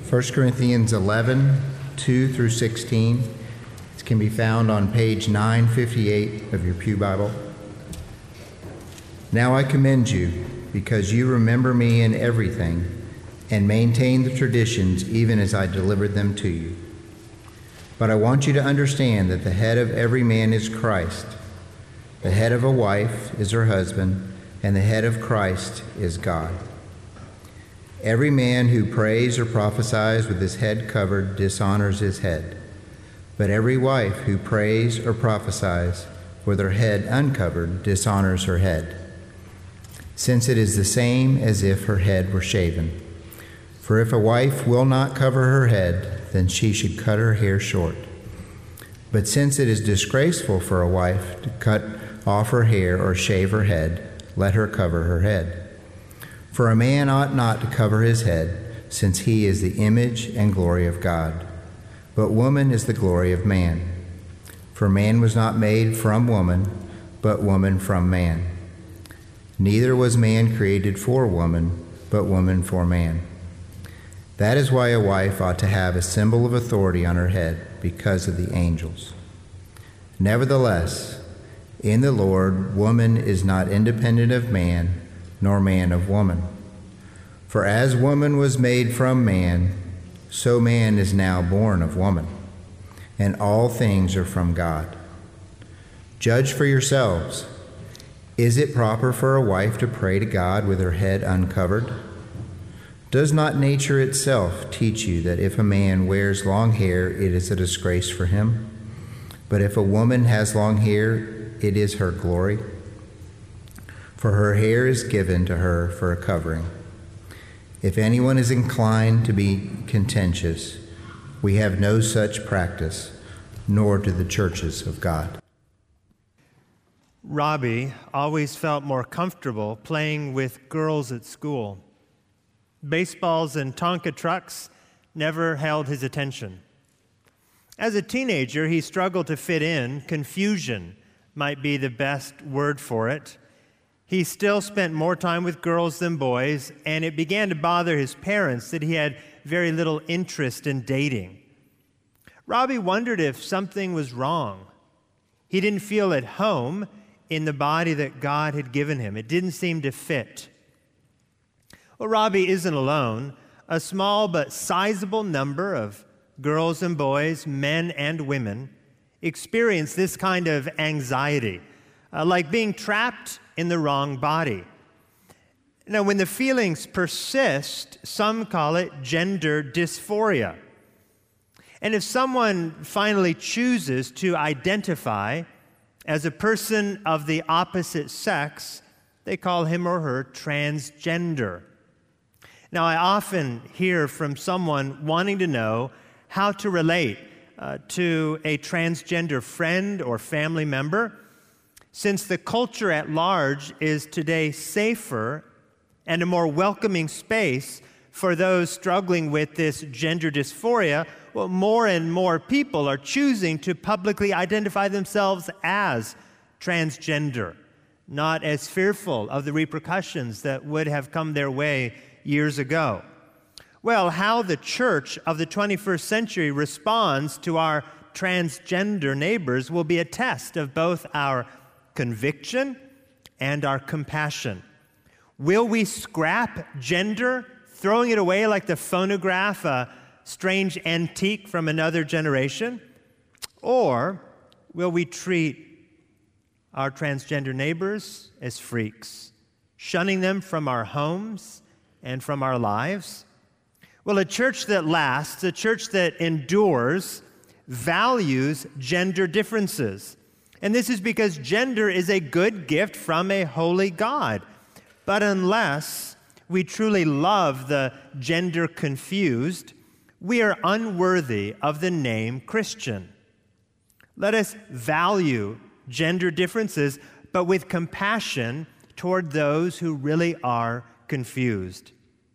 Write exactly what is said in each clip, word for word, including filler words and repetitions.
First Corinthians eleven, two through sixteen. It can be found on page nine fifty-eight of your Pew Bible. Now I commend you, because you remember me in everything, and maintain the traditions even as I delivered them to you. But I want you to understand that the head of every man is Christ. The head of a wife is her husband, and the head of Christ is God. Every man who prays or prophesies with his head covered dishonors his head. But every wife who prays or prophesies with her head uncovered dishonors her head, since it is the same as if her head were shaven. For if a wife will not cover her head, then she should cut her hair short. But since it is disgraceful for a wife to cut off her hair or shave her head, let her cover her head. For a man ought not to cover his head, since he is the image and glory of God. But woman is the glory of man. For man was not made from woman, but woman from man. Neither was man created for woman, but woman for man. That is why a wife ought to have a symbol of authority on her head, because of the angels. Nevertheless, in the Lord, woman is not independent of man, nor man of woman. For as woman was made from man, so man is now born of woman, and all things are from God. Judge for yourselves. Is it proper for a wife to pray to God with her head uncovered? Does not nature itself teach you that if a man wears long hair, it is a disgrace for him? But if a woman has long hair, it is her glory. For her hair is given to her for a covering. If anyone is inclined to be contentious, we have no such practice, nor do the churches of God. Robbie always felt more comfortable playing with girls at school. Baseballs and Tonka trucks never held his attention. As a teenager, he struggled to fit in. Confusion might be the best word for it. He still spent more time with girls than boys, and it began to bother his parents that he had very little interest in dating. Robbie wondered if something was wrong. He didn't feel at home in the body that God had given him. It didn't seem to fit. Well, Robbie isn't alone. A small but sizable number of girls and boys, men and women, experience this kind of anxiety, uh, like being trapped in the wrong body. Now, when the feelings persist, some call it gender dysphoria. And if someone finally chooses to identify as a person of the opposite sex, they call him or her transgender. Now, I often hear from someone wanting to know how to relate uh, to a transgender friend or family member, since the culture at large is today safer and a more welcoming space for those struggling with this gender dysphoria. Well, more and more people are choosing to publicly identify themselves as transgender, not as fearful of the repercussions that would have come their way years ago. Well, how the church of the twenty-first century responds to our transgender neighbors will be a test of both our conviction and our compassion. Will we scrap gender, throwing it away like the phonograph, a strange antique from another generation? Or will we treat our transgender neighbors as freaks, shunning them from our homes and from our lives? Well, a church that lasts, a church that endures, values gender differences. And this is because gender is a good gift from a holy God. But unless we truly love the gender confused, we are unworthy of the name Christian. Let us value gender differences, but with compassion toward those who really are confused.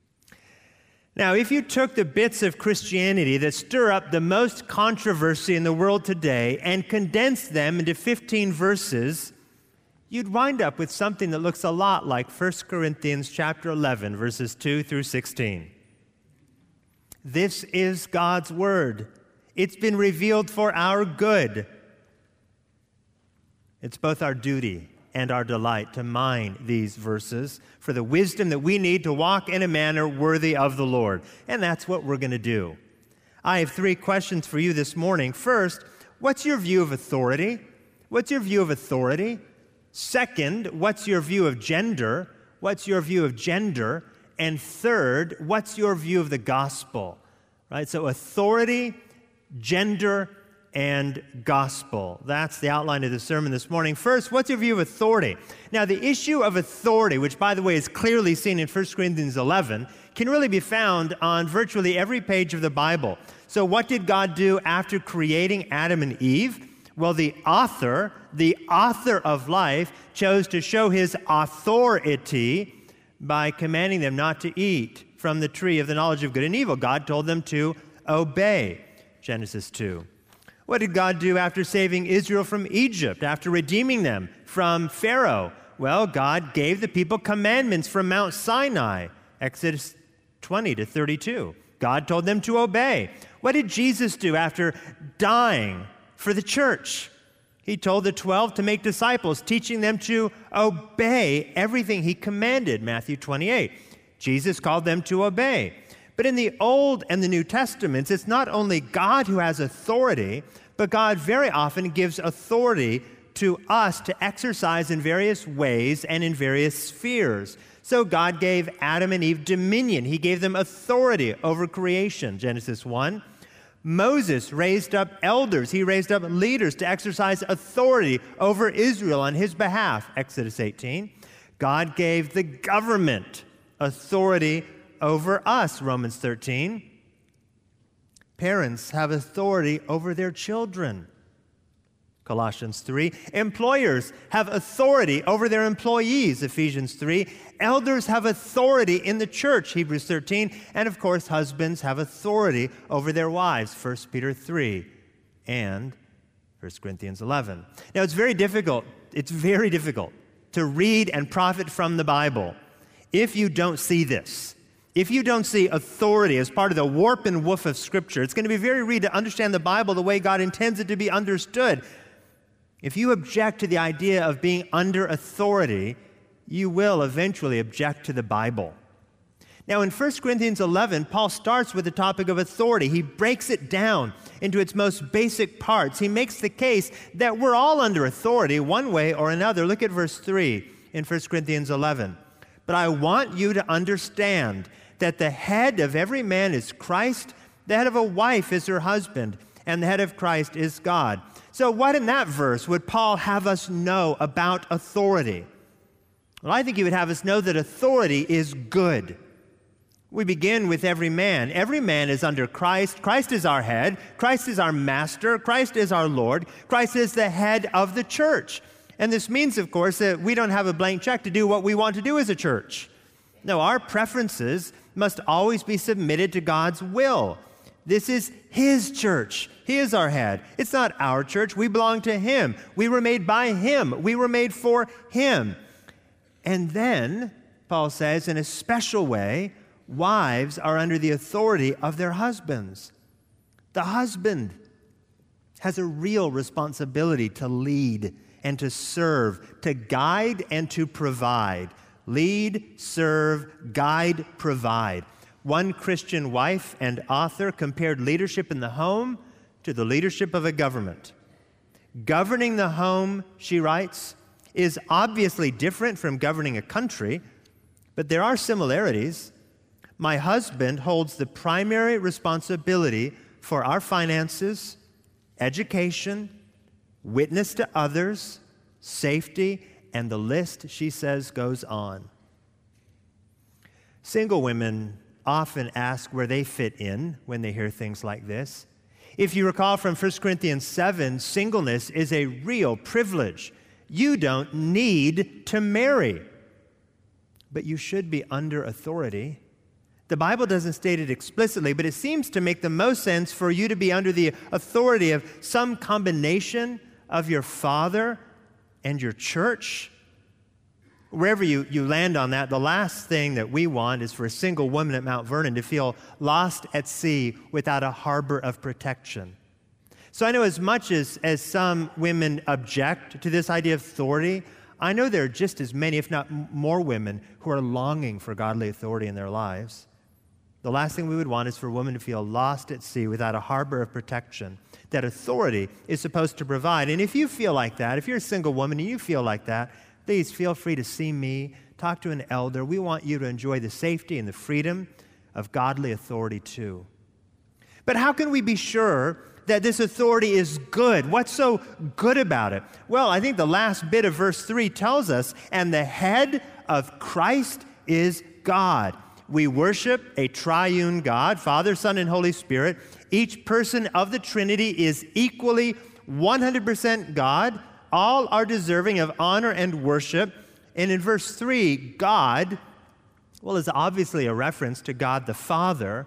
Now, if you took the bits of Christianity that stir up the most controversy in the world today and condensed them into fifteen verses, you'd wind up with something that looks a lot like First Corinthians chapter eleven, verses two through sixteen. This is God's word. It's been revealed for our good. It's both our duty and our delight to mine these verses for the wisdom that we need to walk in a manner worthy of the Lord. And that's what we're going to do. I have three questions for you this morning. First, what's your view of authority? What's your view of authority? Second, what's your view of gender? What's your view of gender? And third, what's your view of the gospel? Right? So authority, gender, and gospel. That's the outline of the sermon this morning. First, what's your view of authority? Now, the issue of authority, which, by the way, is clearly seen in First Corinthians eleven, can really be found on virtually every page of the Bible. So what did God do after creating Adam and Eve? Well, the author, the author of life, chose to show his authority by commanding them not to eat from the tree of the knowledge of good and evil. God told them to obey, Genesis two. What did God do after saving Israel from Egypt, after redeeming them from Pharaoh? Well, God gave the people commandments from Mount Sinai, Exodus twenty to thirty-two. God told them to obey. What did Jesus do after dying for the church? He told the twelve to make disciples, teaching them to obey everything he commanded, Matthew twenty-eight. Jesus called them to obey. But in the Old and the New Testaments, it's not only God who has authority, but God very often gives authority to us to exercise in various ways and in various spheres. So God gave Adam and Eve dominion. He gave them authority over creation, Genesis one. Moses raised up elders. He raised up leaders to exercise authority over Israel on his behalf, Exodus eighteen. God gave the government authority over us, Romans thirteen. Parents have authority over their children, Colossians three. Employers have authority over their employees, Ephesians three. Elders have authority in the church, Hebrews thirteen. And of course, husbands have authority over their wives, First Peter three and First Corinthians eleven. Now, it's very difficult, it's very difficult to read and profit from the Bible if you don't see this. If you don't see authority as part of the warp and woof of Scripture, it's going to be very hard to understand the Bible the way God intends it to be understood. If you object to the idea of being under authority, you will eventually object to the Bible. Now, in First Corinthians eleven, Paul starts with the topic of authority. He breaks it down into its most basic parts. He makes the case that we're all under authority one way or another. Look at verse three in First Corinthians eleven. But I want you to understand that the head of every man is Christ, the head of a wife is her husband, and the head of Christ is God. So what in that verse would Paul have us know about authority? Well, I think he would have us know that authority is good. We begin with every man. Every man is under Christ. Christ is our head. Christ is our master. Christ is our Lord. Christ is the head of the church. And this means, of course, that we don't have a blank check to do what we want to do as a church. No, our preferences must always be submitted to God's will. This is His church. He is our head. It's not our church. We belong to Him. We were made by Him. We were made for Him. And then, Paul says, in a special way, wives are under the authority of their husbands. The husband has a real responsibility to lead and to serve, to guide and to provide. Lead, serve, guide, provide. One Christian wife and author compared leadership in the home to the leadership of a government. Governing the home, she writes, is obviously different from governing a country, but there are similarities. My husband holds the primary responsibility for our finances, education, witness to others, safety, and the list, she says, goes on. Single women often ask where they fit in when they hear things like this. If you recall from First Corinthians seven, singleness is a real privilege. You don't need to marry, but you should be under authority. The Bible doesn't state it explicitly, but it seems to make the most sense for you to be under the authority of some combination of your father and your church. Wherever you, you land on that, the last thing that we want is for a single woman at Mount Vernon to feel lost at sea without a harbor of protection. So I know as much as, as some women object to this idea of authority, I know there are just as many, if not more women, who are longing for godly authority in their lives. The last thing we would want is for a woman to feel lost at sea without a harbor of protection that authority is supposed to provide. And if you feel like that, if you're a single woman and you feel like that, please feel free to see me, talk to an elder. We want you to enjoy the safety and the freedom of godly authority too. But how can we be sure that this authority is good? What's so good about it? Well, I think the last bit of verse three tells us, and the head of Christ is God. We worship a triune God, Father, Son, and Holy Spirit. Each person of the Trinity is equally one hundred percent God. All are deserving of honor and worship. And in verse three, God, well, is obviously a reference to God the Father.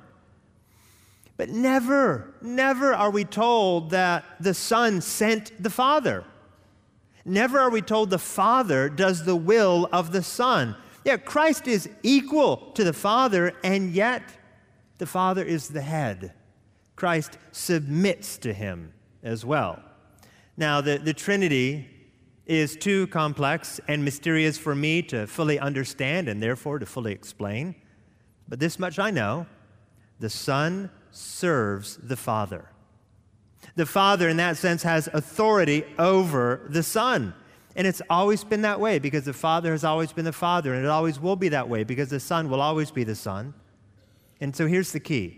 But never, never are we told that the Son sent the Father. Never are we told the Father does the will of the Son. Yeah, Christ is equal to the Father, and yet the Father is the head. Christ submits to him as well. Now, the, the Trinity is too complex and mysterious for me to fully understand and therefore to fully explain. But this much I know: the Son serves the Father. The Father, in that sense, has authority over the Son. And it's always been that way because the Father has always been the Father, and it always will be that way because the Son will always be the Son. And so here's the key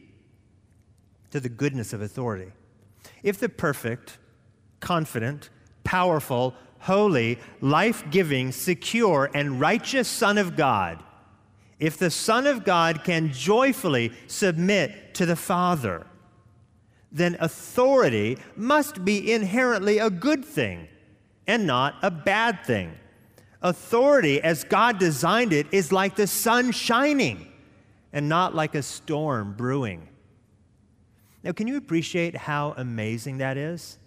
to the goodness of authority. If the perfect, confident, powerful, holy, life-giving, secure, and righteous Son of God, if the Son of God can joyfully submit to the Father, then authority must be inherently a good thing and not a bad thing. Authority, as God designed it, is like the sun shining and not like a storm brewing. Now, can you appreciate how amazing that is?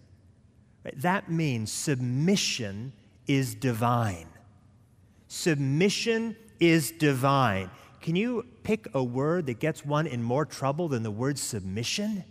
That means submission is divine. Submission is divine. Can you pick a word that gets one in more trouble than the word submission?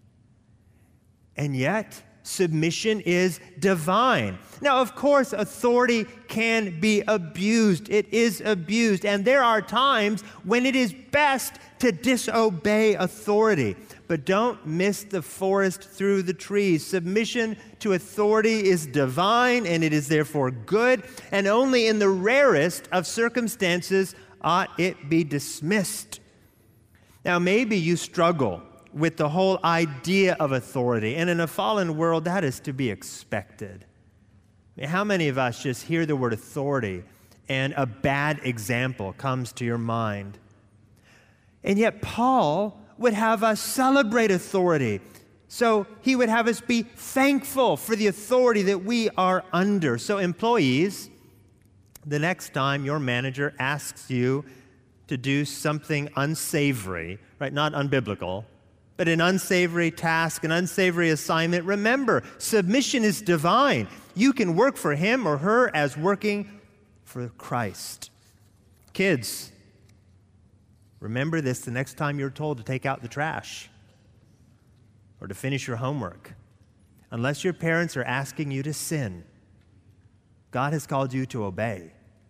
And yet, submission is divine. Now, of course, authority can be abused. It is abused. And there are times when it is best to disobey authority. But don't miss the forest through the trees. Submission to authority is divine, and it is therefore good. And only in the rarest of circumstances ought it be dismissed. Now, maybe you struggle with the whole idea of authority. And in a fallen world, that is to be expected. I mean, how many of us just hear the word authority and a bad example comes to your mind? And yet Paul would have us celebrate authority. So he would have us be thankful for the authority that we are under. So employees, the next time your manager asks you to do something unsavory, right, not unbiblical, but an unsavory task, an unsavory assignment, remember, submission is divine. You can work for him or her as working for Christ. Kids, remember this the next time you're told to take out the trash or to finish your homework. Unless your parents are asking you to sin, God has called you to obey.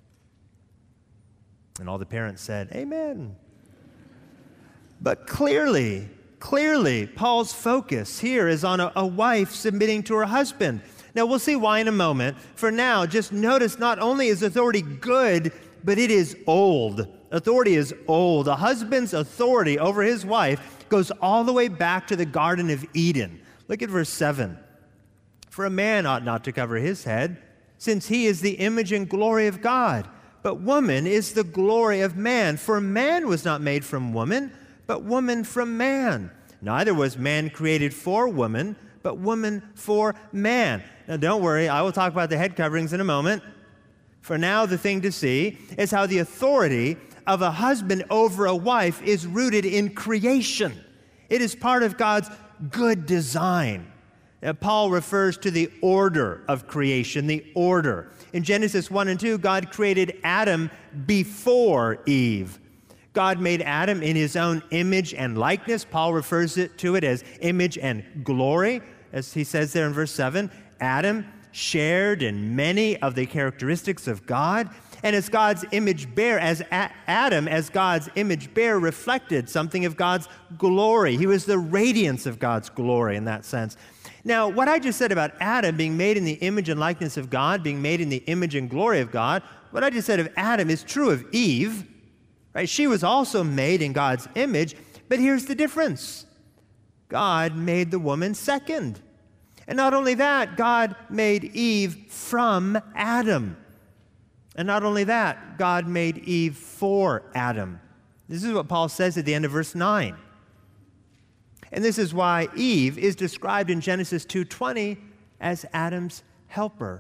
And all the parents said, amen. But clearly, Clearly, Paul's focus here is on a, a wife submitting to her husband. Now, we'll see why in a moment. For now, just notice not only is authority good, but it is old. Authority is old. A husband's authority over his wife goes all the way back to the Garden of Eden. Look at verse seven. For a man ought not to cover his head, since he is the image and glory of God. But woman is the glory of man. For man was not made from woman, but woman from man. Neither was man created for woman, but woman for man. Now, don't worry, I will talk about the head coverings in a moment. For now, the thing to see is how the authority of a husband over a wife is rooted in creation. It is part of God's good design. Uh, Paul refers to the order of creation, the order. In Genesis one and two, God created Adam before Eve. God made Adam in his own image and likeness. Paul refers it to it as image and glory, as he says there in verse seven. Adam shared in many of the characteristics of God, and as God's image bearer, as A- Adam, as God's image bearer, reflected something of God's glory. He was the radiance of God's glory in that sense. Now, what I just said about Adam being made in the image and likeness of God, being made in the image and glory of God, what I just said of Adam is true of Eve, right? She was also made in God's image, but here's the difference. God made the woman second. And not only that, God made Eve from Adam. And not only that, God made Eve for Adam. This is what Paul says at the end of verse nine. And this is why Eve is described in Genesis two twenty as Adam's helper.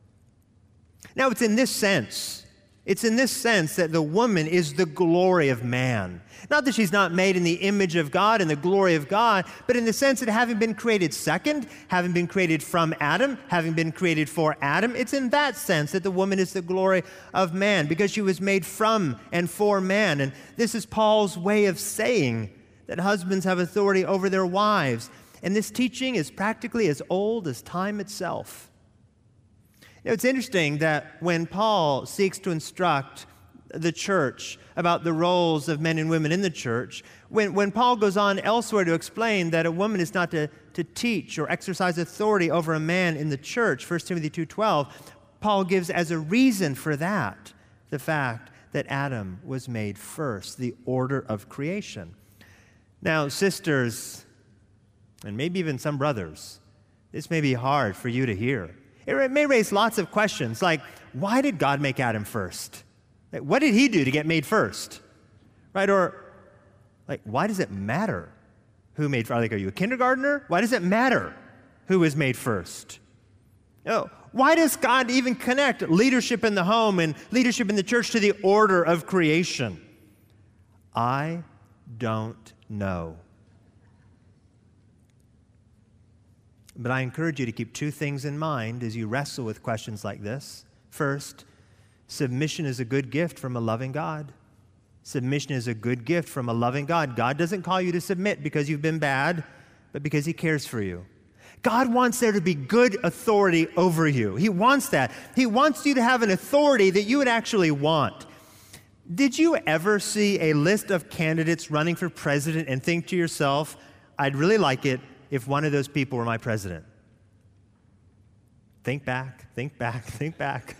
Now, it's in this sense, it's in this sense that the woman is the glory of man. Not that she's not made in the image of God and the glory of God, but in the sense that having been created second, having been created from Adam, having been created for Adam, it's in that sense that the woman is the glory of man, because she was made from and for man. And this is Paul's way of saying that husbands have authority over their wives. And this teaching is practically as old as time itself. Now, it's interesting that when Paul seeks to instruct the church about the roles of men and women in the church, when, when Paul goes on elsewhere to explain that a woman is not to, to teach or exercise authority over a man in the church, First Timothy two twelve, Paul gives as a reason for that the fact that Adam was made first, the order of creation. Now, sisters, and maybe even some brothers, this may be hard for you to hear. It may raise lots of questions, like, why did God make Adam first? Like, what did he do to get made first? Right? Or, like, why does it matter who made first? Like, are you a kindergartner? Why does it matter who was made first? Oh, why does God even connect leadership in the home and leadership in the church to the order of creation? I don't know. But I encourage you to keep two things in mind as you wrestle with questions like this. First, submission is a good gift from a loving God. Submission is a good gift from a loving God. God doesn't call you to submit because you've been bad, but because he cares for you. God wants there to be good authority over you. He wants that. He wants you to have an authority that you would actually want. Did you ever see a list of candidates running for president and think to yourself, I'd really like it if one of those people were my president? Think back, think back, think back.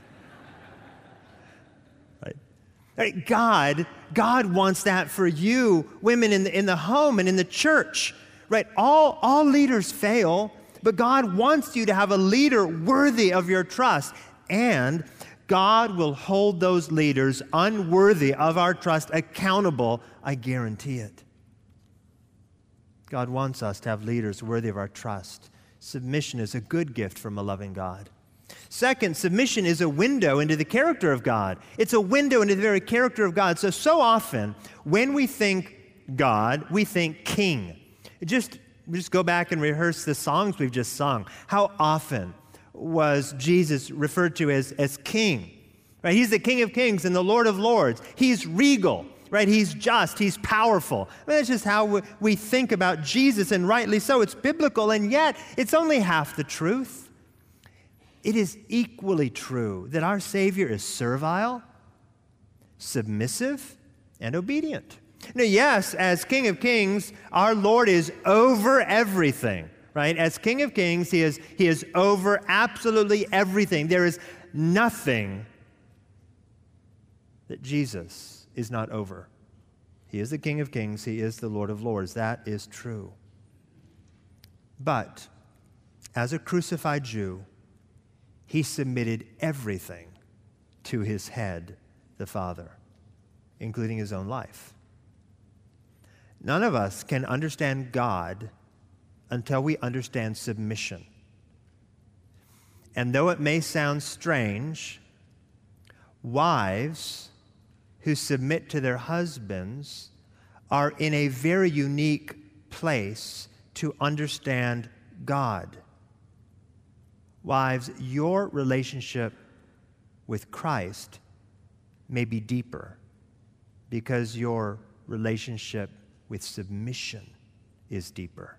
Right? Right? God, God wants that for you, women in the, in the home and in the church. Right? All, all leaders fail, but God wants you to have a leader worthy of your trust. And God will hold those leaders unworthy of our trust accountable, I guarantee it. God wants us to have leaders worthy of our trust. Submission is a good gift from a loving God. Second, submission is a window into the character of God. It's a window into the very character of God. So, so often, when we think God, we think king. Just, just go back and rehearse the songs we've just sung. How often was Jesus referred to as, as king? Right? He's the King of Kings and the Lord of Lords. He's regal. Right? He's just, he's powerful. I mean, that's just how we, we think about Jesus, and rightly so. It's biblical, and yet it's only half the truth. It is equally true that our Savior is servile, submissive, and obedient. Now, yes, as King of Kings, our Lord is over everything, right? As King of Kings, he is, he is over absolutely everything. There is nothing that Jesus is not over. He is the King of Kings. He is the Lord of Lords. That is true. But as a crucified Jew, he submitted everything to his head, the Father, including his own life. None of us can understand God until we understand submission. And though it may sound strange, wives who submit to their husbands are in a very unique place to understand God. wives, your relationship with Christ may be deeper because your relationship with submission is deeper.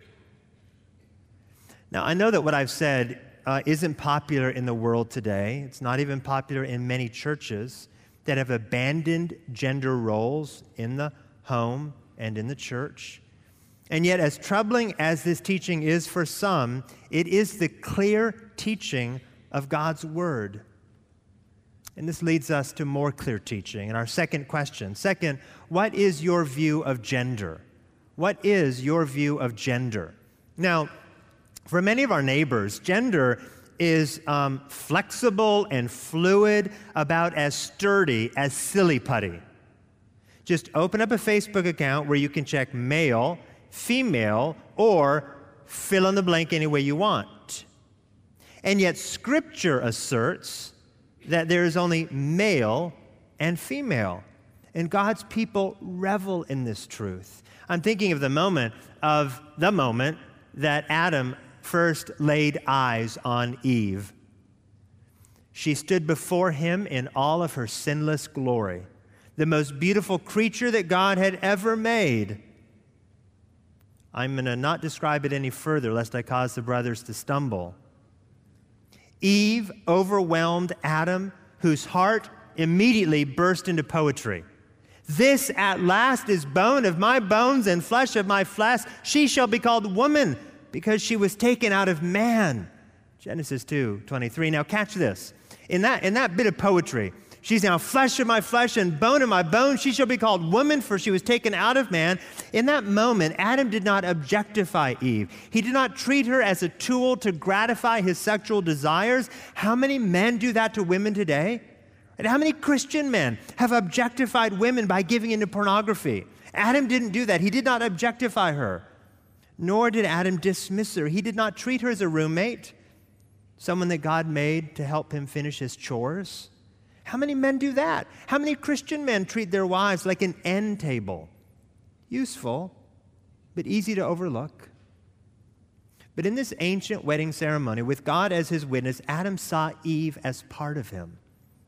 Now, I know that what I've said uh, isn't popular in the world today. It's not even popular in many churches that have abandoned gender roles in the home and in the church. And yet, as troubling as this teaching is for some, it is the clear teaching of God's Word. And this leads us to more clear teaching. And our second question. Second, what is your view of gender? What is your view of gender? Now, for many of our neighbors, gender is um, flexible and fluid, about as sturdy as silly putty. Just open up a Facebook account where you can check male, female, or fill in the blank any way you want. And yet Scripture asserts that there is only male and female. And God's people revel in this truth. I'm thinking of the moment of the moment that Adam first laid eyes on Eve. She stood before him in all of her sinless glory, the most beautiful creature that God had ever made. I'm going to not describe it any further, lest I cause the brothers to stumble. Eve overwhelmed Adam, whose heart immediately burst into poetry. This at last is bone of my bones and flesh of my flesh. She shall be called woman, because she was taken out of man. Genesis two twenty-three. Now catch this. In that, in that bit of poetry, she's now flesh of my flesh and bone of my bones. She shall be called woman, for she was taken out of man. In that moment, Adam did not objectify Eve. He did not treat her as a tool to gratify his sexual desires. How many men do that to women today? And how many Christian men have objectified women by giving into pornography? Adam didn't do that. He did not objectify her. Nor did Adam dismiss her. He did not treat her as a roommate, someone that God made to help him finish his chores. How many men do that? How many Christian men treat their wives like an end table? Useful, but easy to overlook. But in this ancient wedding ceremony, with God as his witness, Adam saw Eve as part of him.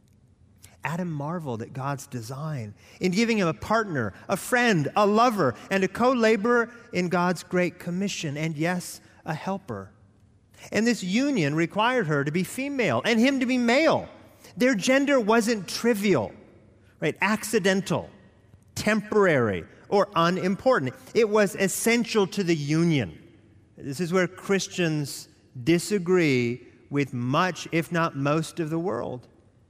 Adam marveled at God's design in giving him a partner, a friend, a lover, and a co-laborer in God's great commission, and yes, a helper. And this union required her to be female and him to be male. Their gender wasn't trivial, right? Accidental, temporary, or unimportant. It was essential to the union. This is where Christians disagree with much, if not most, of the world.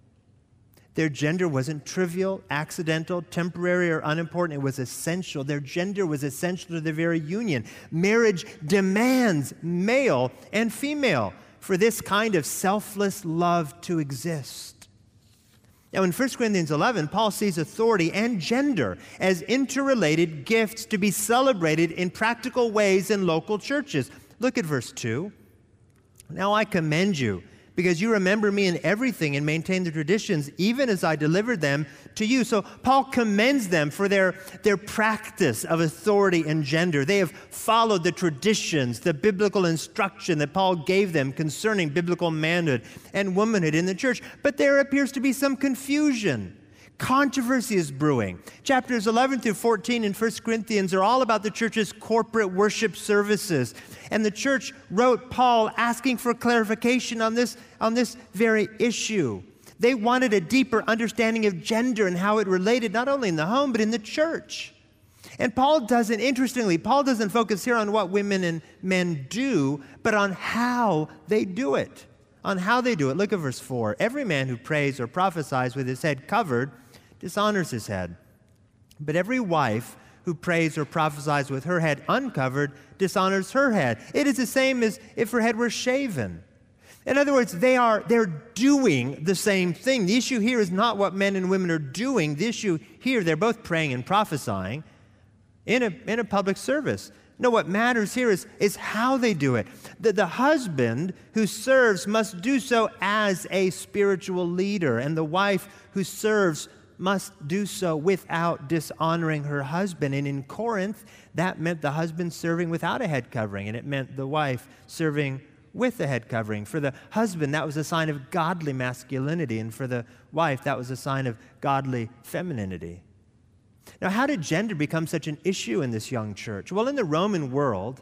Their gender wasn't trivial, accidental, temporary, or unimportant. It was essential. Their gender was essential to their very union. Marriage demands male and female for this kind of selfless love to exist. Now, in First Corinthians eleven, Paul sees authority and gender as interrelated gifts to be celebrated in practical ways in local churches. Look at verse two. Now I commend you, because you remember me in everything and maintain the traditions, even as I delivered them to you. So Paul commends them for their, their practice of authority and gender. They have followed the traditions, the biblical instruction that Paul gave them concerning biblical manhood and womanhood in the church. But there appears to be some confusion. Controversy is brewing. Chapters eleven through fourteen in First Corinthians are all about the church's corporate worship services. And the church wrote Paul asking for clarification on this, on this very issue. They wanted a deeper understanding of gender and how it related not only in the home, but in the church. And Paul doesn't, interestingly, Paul doesn't focus here on what women and men do, but on how they do it. On how they do it. Look at verse four. Every man who prays or prophesies with his head covered dishonors his head. But every wife who prays or prophesies with her head uncovered dishonors her head. It is the same as if her head were shaven. In other words, they are they're doing the same thing. The issue here is not what men and women are doing. The issue here, they're both praying and prophesying in a, in a public service. No, what matters here is, is how they do it. The, the husband who serves must do so as a spiritual leader, and the wife who serves must do so without dishonoring her husband. And in Corinth, that meant the husband serving without a head covering, and it meant the wife serving with a head covering. For the husband, that was a sign of godly masculinity, and for the wife, that was a sign of godly femininity. Now, how did gender become such an issue in this young church? Well, in the Roman world,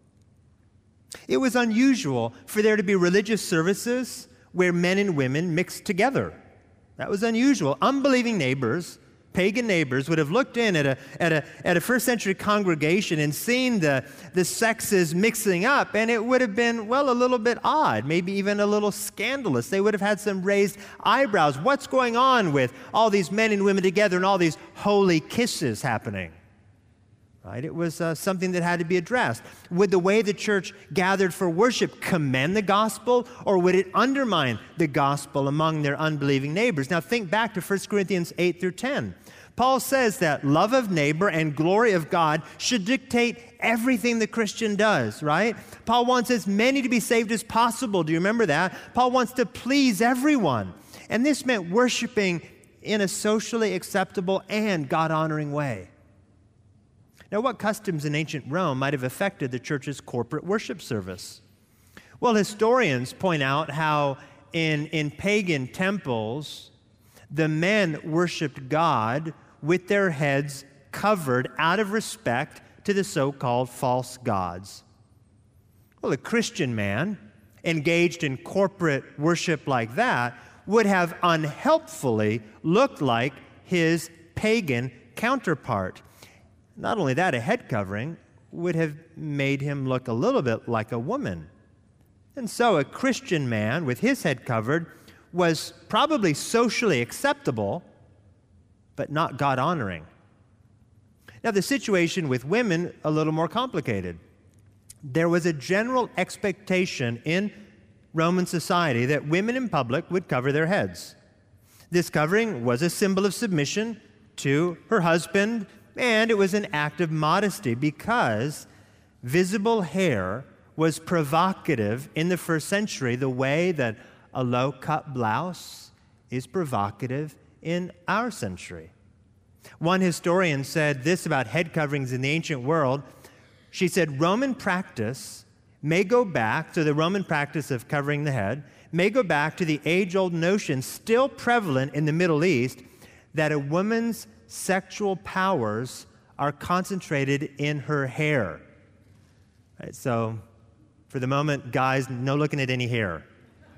it was unusual for there to be religious services where men and women mixed together. That was unusual. Unbelieving neighbors, pagan neighbors, would have looked in at a, at a, at a first century congregation and seen the, the sexes mixing up, and it would have been, well, a little bit odd, maybe even a little scandalous. They would have had some raised eyebrows. What's going on with all these men and women together and all these holy kisses happening? Right? It was uh, something that had to be addressed. Would the way the church gathered for worship commend the gospel, or would it undermine the gospel among their unbelieving neighbors? Now think back to First Corinthians eight through ten. Paul says that love of neighbor and glory of God should dictate everything the Christian does, right? Paul wants as many to be saved as possible. Do you remember that? Paul wants to please everyone. And this meant worshiping in a socially acceptable and God-honoring way. Now, what customs in ancient Rome might have affected the church's corporate worship service? Well, historians point out how in, in pagan temples, the men worshiped God with their heads covered out of respect to the so-called false gods. Well, a Christian man engaged in corporate worship like that would have unhelpfully looked like his pagan counterpart. Not only that, a head covering would have made him look a little bit like a woman. And so a Christian man with his head covered was probably socially acceptable, but not God-honoring. Now, the situation with women, a little more complicated. There was a general expectation in Roman society that women in public would cover their heads. This covering was a symbol of submission to her husband, and it was an act of modesty because visible hair was provocative in the first century the way that a low-cut blouse is provocative in our century. One historian said this about head coverings in the ancient world. She said, Roman practice may go back to the Roman practice of covering the head, may go back to the age-old notion still prevalent in the Middle East that a woman's sexual powers are concentrated in her hair. Right, so, for the moment, guys, no looking at any hair.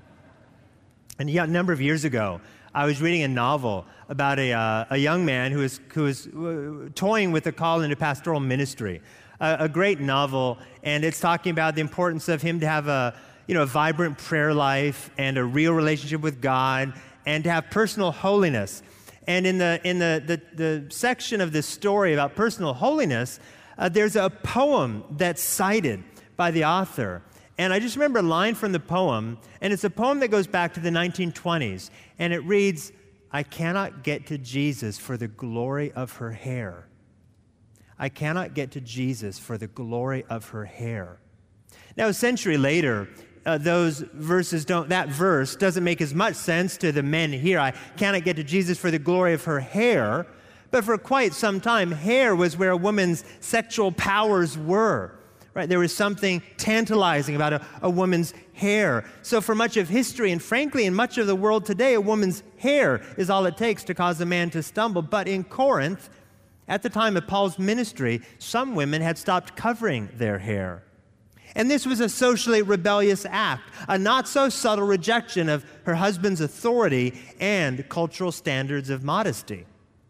And yeah, a number of years ago, I was reading a novel about a, uh, a young man who was, who was uh, toying with a call into pastoral ministry. Uh, a great novel, and it's talking about the importance of him to have a, you know, a vibrant prayer life and a real relationship with God and to have personal holiness. And in the in the, the, the section of this story about personal holiness, uh, there's a poem that's cited by the author. And I just remember a line from the poem, and it's a poem that goes back to the nineteen twenties. And it reads, I cannot get to Jesus for the glory of her hair. I cannot get to Jesus for the glory of her hair. Now, a century later, Uh, those verses don't, that verse doesn't make as much sense to the men here. I cannot get to Jesus for the glory of her hair. But for quite some time, hair was where a woman's sexual powers were. Right? There was something tantalizing about a, a woman's hair. So for much of history, and frankly, in much of the world today, a woman's hair is all it takes to cause a man to stumble. But in Corinth, at the time of Paul's ministry, some women had stopped covering their hair. And this was a socially rebellious act, a not-so-subtle rejection of her husband's authority and cultural standards of modesty.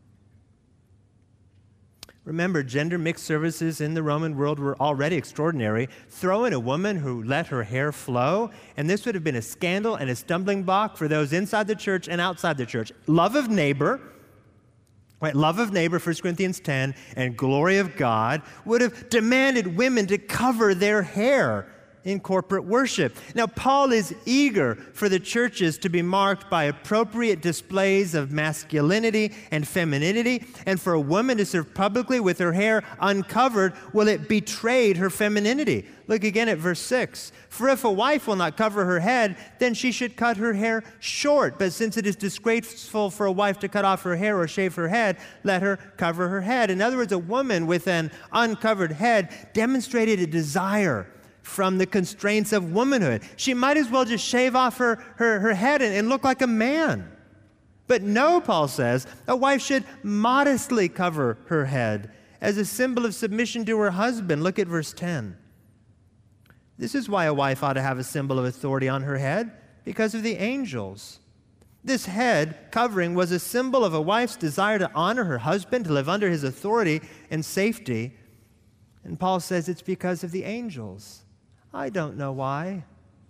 Remember, gender-mixed services in the Roman world were already extraordinary. Throw in a woman who let her hair flow, and this would have been a scandal and a stumbling block for those inside the church and outside the church. Love of neighbor, right? Love of neighbor, First Corinthians ten, and glory of God would have demanded women to cover their hair in corporate worship. Now, Paul is eager for the churches to be marked by appropriate displays of masculinity and femininity, and for a woman to serve publicly with her hair uncovered, well, it betrayed her femininity. Look again at verse six. For if a wife will not cover her head, then she should cut her hair short. But since it is disgraceful for a wife to cut off her hair or shave her head, let her cover her head. In other words, a woman with an uncovered head demonstrated a desire from the constraints of womanhood. She might as well just shave off her, her, her head and, and look like a man. But no, Paul says, a wife should modestly cover her head as a symbol of submission to her husband. Look at verse ten. This is why a wife ought to have a symbol of authority on her head, because of the angels. This head covering was a symbol of a wife's desire to honor her husband, to live under his authority and safety. And Paul says it's because of the angels. I don't know why.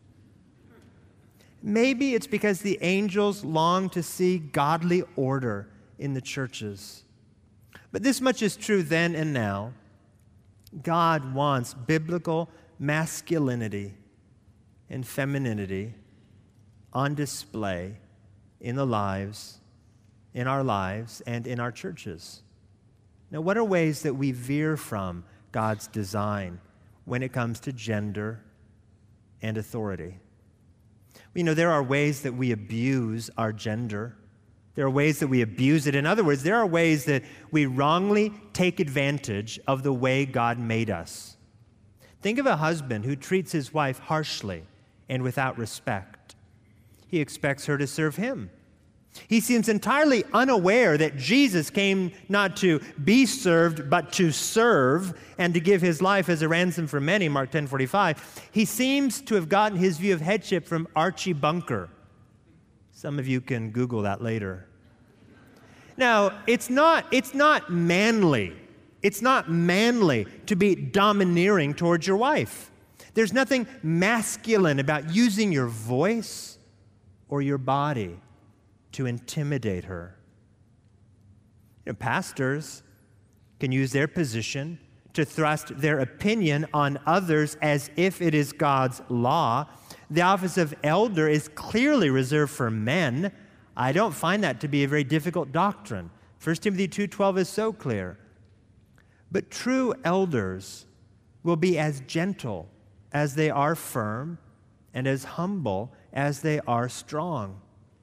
Maybe it's because the angels long to see godly order in the churches. But this much is true then and now. God wants biblical masculinity and femininity on display in the lives, in our lives, and in our churches. Now, what are ways that we veer from God's design when it comes to gender and authority? You know, there are ways that we abuse our gender. There are ways that we abuse it. In other words, there are ways that we wrongly take advantage of the way God made us. Think of a husband who treats his wife harshly and without respect. He expects her to serve him. He seems entirely unaware that Jesus came not to be served, but to serve and to give his life as a ransom for many, Mark ten forty-five. He seems to have gotten his view of headship from Archie Bunker. Some of you can Google that later. Now, it's not, it's not manly. It's not manly to be domineering towards your wife. There's nothing masculine about using your voice or your body to intimidate her. You know, pastors can use their position to thrust their opinion on others as if it is God's law. The office of elder is clearly reserved for men. I don't find that to be a very difficult doctrine. First Timothy two twelve is so clear. But true elders will be as gentle as they are firm and as humble as they are strong.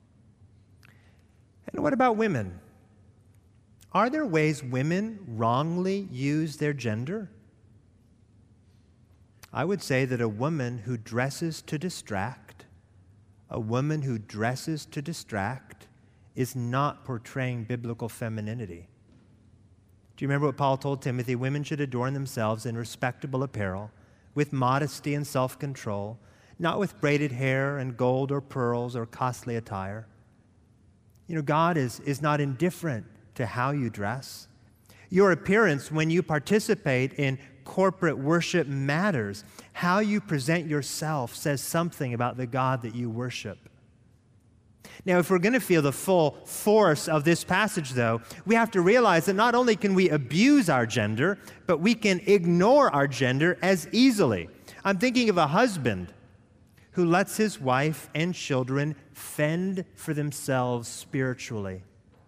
And what about women? Are there ways women wrongly use their gender? I would say that a woman who dresses to distract, a woman who dresses to distract is not portraying biblical femininity. Do you remember what Paul told Timothy? Women should adorn themselves in respectable apparel, with modesty and self-control, not with braided hair and gold or pearls or costly attire. You know, God is, is not indifferent to how you dress. Your appearance when you participate in corporate worship matters. How you present yourself says something about the God that you worship. Now, if we're going to feel the full force of this passage, though, we have to realize that not only can we abuse our gender, but we can ignore our gender as easily. I'm thinking of a husband who lets his wife and children fend for themselves spiritually.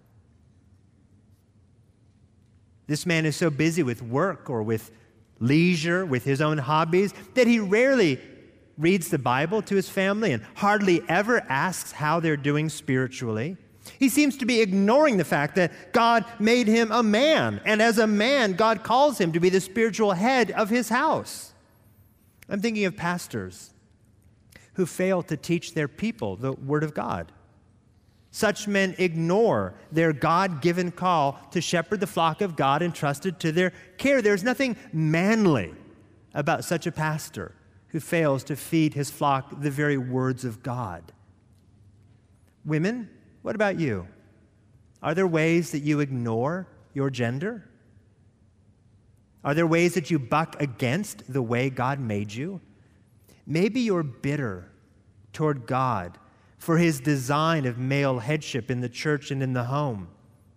This man is so busy with work or with leisure, with his own hobbies, that he rarely reads the Bible to his family and hardly ever asks how they're doing spiritually. He seems to be ignoring the fact that God made him a man, and as a man, God calls him to be the spiritual head of his house. I'm thinking of pastors who fail to teach their people the Word of God. Such men ignore their God-given call to shepherd the flock of God entrusted to their care. There's nothing manly about such a pastor who fails to feed his flock the very words of God. Women, what about you? Are there ways that you ignore your gender? Are there ways that you buck against the way God made you? Maybe you're bitter toward God for his design of male headship in the church and in the home.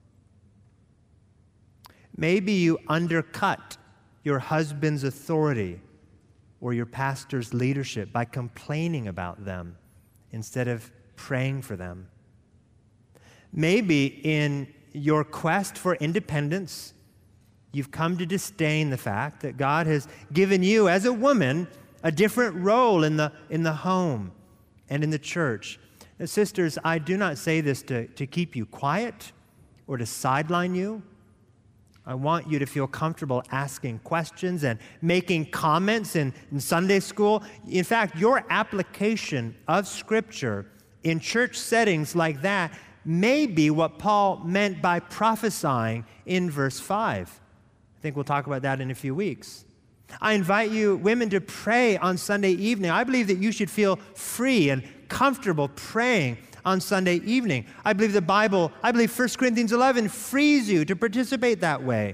Maybe you undercut your husband's authority or your pastor's leadership by complaining about them instead of praying for them. Maybe in your quest for independence, you've come to disdain the fact that God has given you, as a woman, a different role in the, in the home and in the church. Now, sisters, I do not say this to, to keep you quiet or to sideline you. I want you to feel comfortable asking questions and making comments in, in Sunday school. In fact, your application of Scripture in church settings like that may be what Paul meant by prophesying in verse five. I think we'll talk about that in a few weeks. I invite you, women, to pray on Sunday evening. I believe that you should feel free and comfortable praying on Sunday evening. I believe the Bible, I believe First Corinthians eleven frees you to participate that way.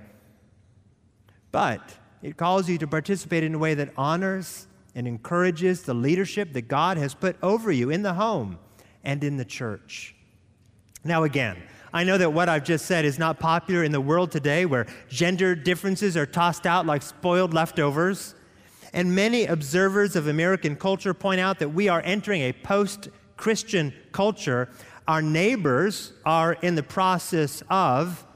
But it calls you to participate in a way that honors and encourages the leadership that God has put over you in the home and in the church. Now again, I know that what I've just said is not popular in the world today, where gender differences are tossed out like spoiled leftovers. And many observers of American culture point out that we are entering a post-Christian culture. Our neighbors are in the process of,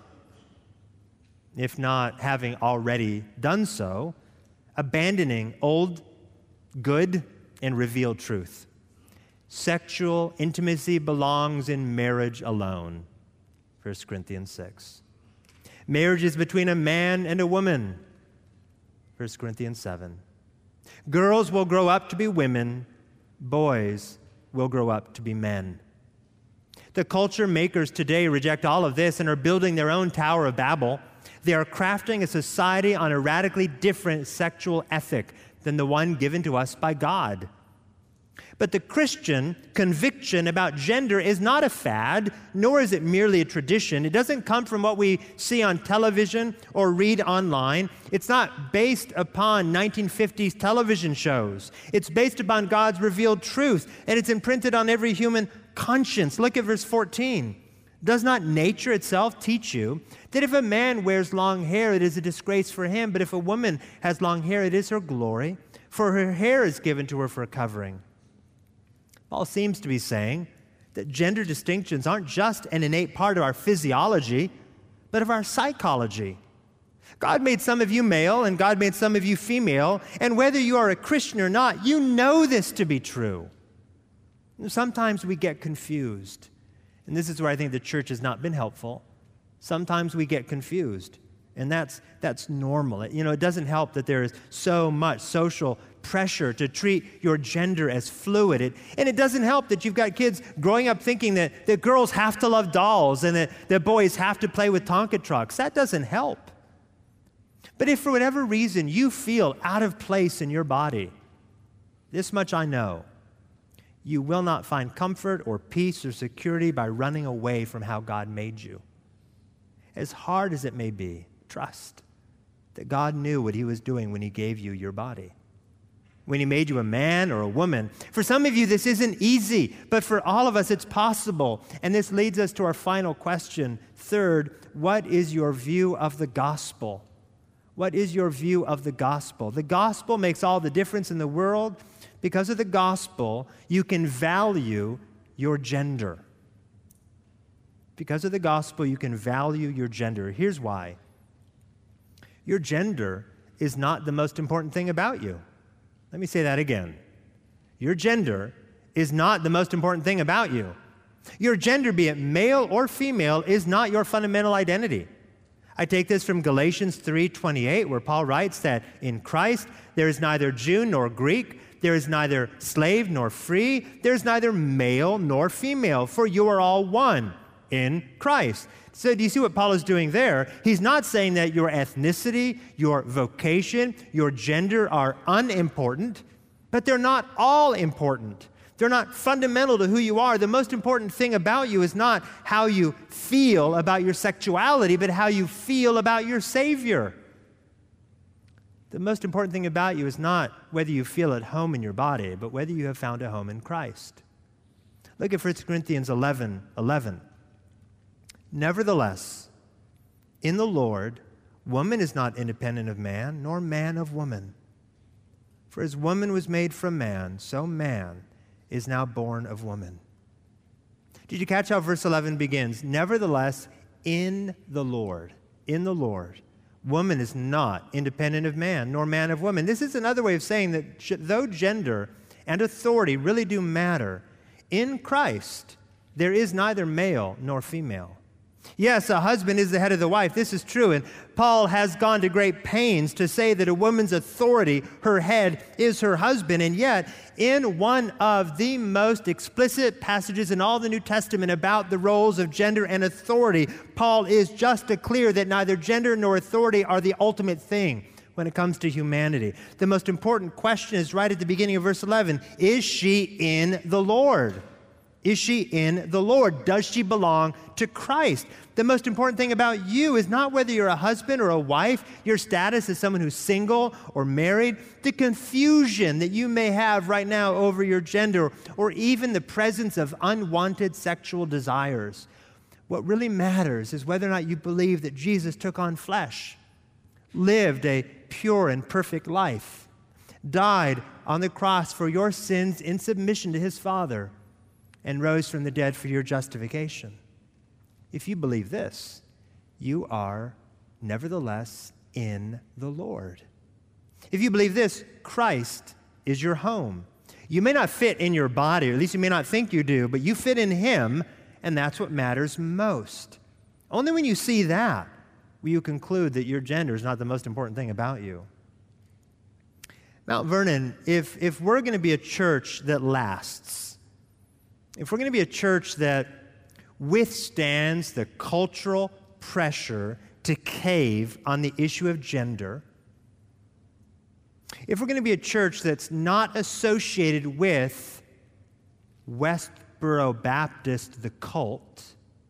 if not having already done so, abandoning old, good, and revealed truth. Sexual intimacy belongs in marriage alone. First Corinthians six. Marriage is between a man and a woman. First Corinthians seven. Girls will grow up to be women. Boys will grow up to be men. The culture makers today reject all of this and are building their own Tower of Babel. They are crafting a society on a radically different sexual ethic than the one given to us by God. But the Christian conviction about gender is not a fad, nor is it merely a tradition. It doesn't come from what we see on television or read online. It's not based upon nineteen fifties television shows. It's based upon God's revealed truth, and it's imprinted on every human conscience. Look at verse fourteen. Does not nature itself teach you that if a man wears long hair, it is a disgrace for him, but if a woman has long hair, it is her glory, for her hair is given to her for a covering? Paul seems to be saying that gender distinctions aren't just an innate part of our physiology, but of our psychology. God made some of you male and God made some of you female, and whether you are a Christian or not, you know this to be true. Sometimes we get confused, and this is where I think the church has not been helpful. Sometimes we get confused, and that's, that's normal. You know, it doesn't help that there is so much social pressure to treat your gender as fluid. It, and it doesn't help that you've got kids growing up thinking that, that girls have to love dolls and that, that boys have to play with Tonka trucks. That doesn't help. But if for whatever reason you feel out of place in your body, this much I know, you will not find comfort or peace or security by running away from how God made you. As hard as it may be, trust that God knew what He was doing when He gave you your body, when He made you a man or a woman. For some of you, this isn't easy, but for all of us, it's possible. And this leads us to our final question. Third, what is your view of the gospel? What is your view of the gospel? The gospel makes all the difference in the world. Because of the gospel, you can value your gender. Because of the gospel, you can value your gender. Here's why. Your gender is not the most important thing about you. Let me say that again. Your gender is not the most important thing about you. Your gender, be it male or female, is not your fundamental identity. I take this from Galatians three twenty-eight, where Paul writes that in Christ there is neither Jew nor Greek, there is neither slave nor free, there is neither male nor female, for you are all one in Christ. So do you see what Paul is doing there? He's not saying that your ethnicity, your vocation, your gender are unimportant, but they're not all important. They're not fundamental to who you are. The most important thing about you is not how you feel about your sexuality, but how you feel about your Savior. The most important thing about you is not whether you feel at home in your body, but whether you have found a home in Christ. Look at First Corinthians eleven eleven. Nevertheless, in the Lord, woman is not independent of man, nor man of woman. For as woman was made from man, so man is now born of woman. Did you catch how verse eleven begins? Nevertheless, in the Lord, in the Lord, woman is not independent of man, nor man of woman. This is another way of saying that though gender and authority really do matter, in Christ there is neither male nor female. Yes, a husband is the head of the wife. This is true. And Paul has gone to great pains to say that a woman's authority, her head, is her husband. And yet, in one of the most explicit passages in all the New Testament about the roles of gender and authority, Paul is just to clear that neither gender nor authority are the ultimate thing when it comes to humanity. The most important question is right at the beginning of verse eleven. Is she in the Lord? Is she in the Lord? Does she belong to Christ? The most important thing about you is not whether you're a husband or a wife, your status as someone who's single or married, the confusion that you may have right now over your gender, or even the presence of unwanted sexual desires. What really matters is whether or not you believe that Jesus took on flesh, lived a pure and perfect life, died on the cross for your sins in submission to his Father, and rose from the dead for your justification. If you believe this, you are nevertheless in the Lord. If you believe this, Christ is your home. You may not fit in your body, or at least you may not think you do, but you fit in him, and that's what matters most. Only when you see that will you conclude that your gender is not the most important thing about you. Mount Vernon, if, if we're going to be a church that lasts, if we're going to be a church that withstands the cultural pressure to cave on the issue of gender, if we're going to be a church that's not associated with Westboro Baptist, the cult,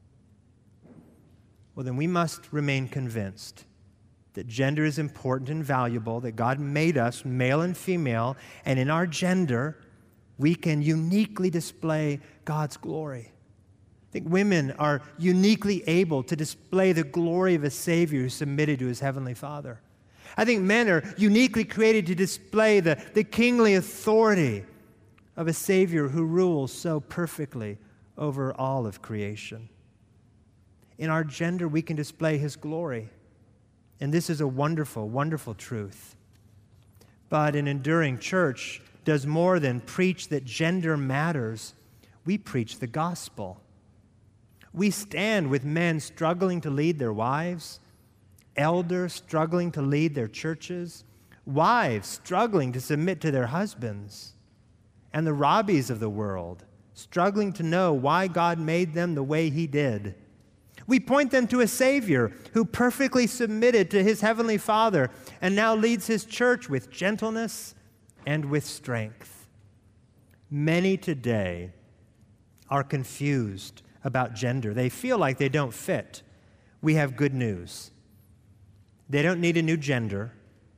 well, then we must remain convinced that gender is important and valuable, that God made us male and female, and in our gender, we can uniquely display God's glory. I think women are uniquely able to display the glory of a Savior who submitted to his heavenly Father. I think men are uniquely created to display the, the kingly authority of a Savior who rules so perfectly over all of creation. In our gender, we can display his glory. And this is a wonderful, wonderful truth. But an enduring church does more than preach that gender matters. We preach the gospel. We stand with men struggling to lead their wives, elders struggling to lead their churches, wives struggling to submit to their husbands, and the Robbies of the world struggling to know why God made them the way he did. We point them to a Savior who perfectly submitted to his heavenly Father and now leads his church with gentleness and with strength. Many today are confused about gender. They feel like they don't fit. We have good news. They don't need a new gender.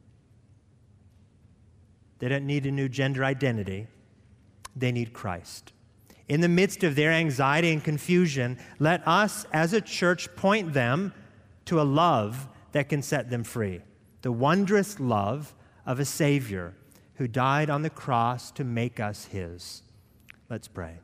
They don't need a new gender identity. They need Christ. In the midst of their anxiety and confusion, let us as a church point them to a love that can set them free. The wondrous love of a Savior who died on the cross to make us his. Let's pray.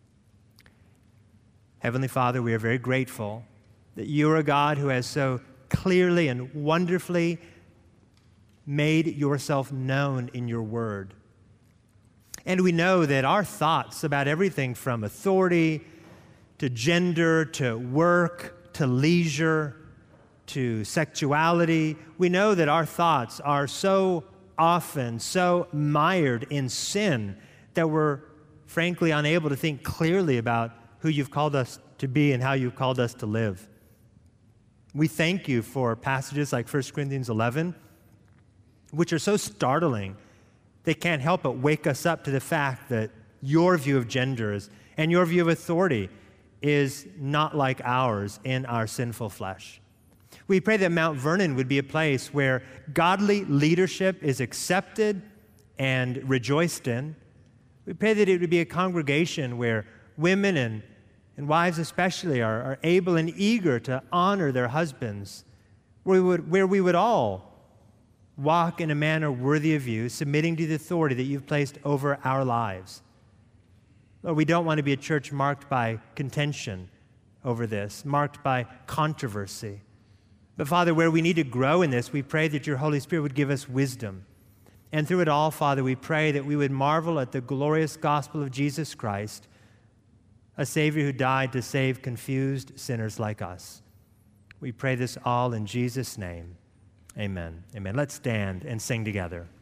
Heavenly Father, we are very grateful that you are a God who has so clearly and wonderfully made yourself known in your word. And we know that our thoughts about everything from authority to gender to work to leisure to sexuality, we know that our thoughts are so often so mired in sin that we're frankly unable to think clearly about who you've called us to be and how you've called us to live. We thank you for passages like First Corinthians eleven, which are so startling, they can't help but wake us up to the fact that your view of gender is, and your view of authority is not like ours in our sinful flesh. We pray that Mount Vernon would be a place where godly leadership is accepted and rejoiced in. We pray that it would be a congregation where women and, and wives especially are, are able and eager to honor their husbands, where we would, where we would all walk in a manner worthy of you, submitting to the authority that you've placed over our lives. Lord, we don't want to be a church marked by contention over this, marked by controversy. But Father, where we need to grow in this, we pray that your Holy Spirit would give us wisdom. And through it all, Father, we pray that we would marvel at the glorious gospel of Jesus Christ, a Savior who died to save confused sinners like us. We pray this all in Jesus' name. Amen. Amen. Let's stand and sing together.